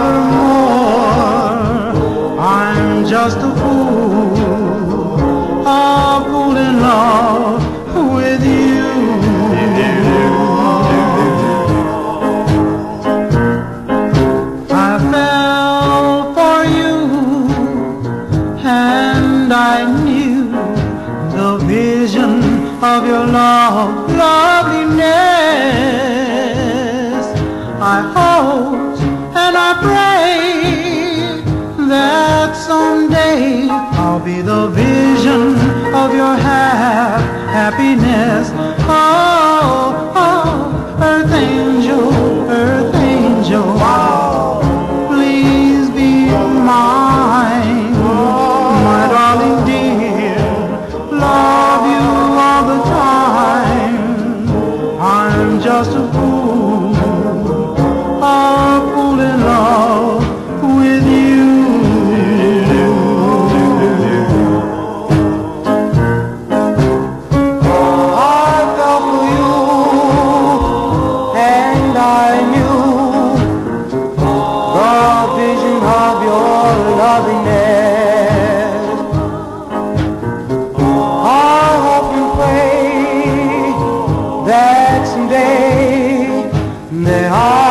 Furthermore, I'm just a fool, a fool in love with you. I fell for you, and I knew the vision of your loveliness. I hope and I pray that someday I'll be the vision of your happiness. Oh, oh, earth angel, please be mine, my darling dear. Love you all the time. I'm just a fool, a fool in love with you. I fell for you, and I knew the vision of your loveliness. I hope and pray that someday there are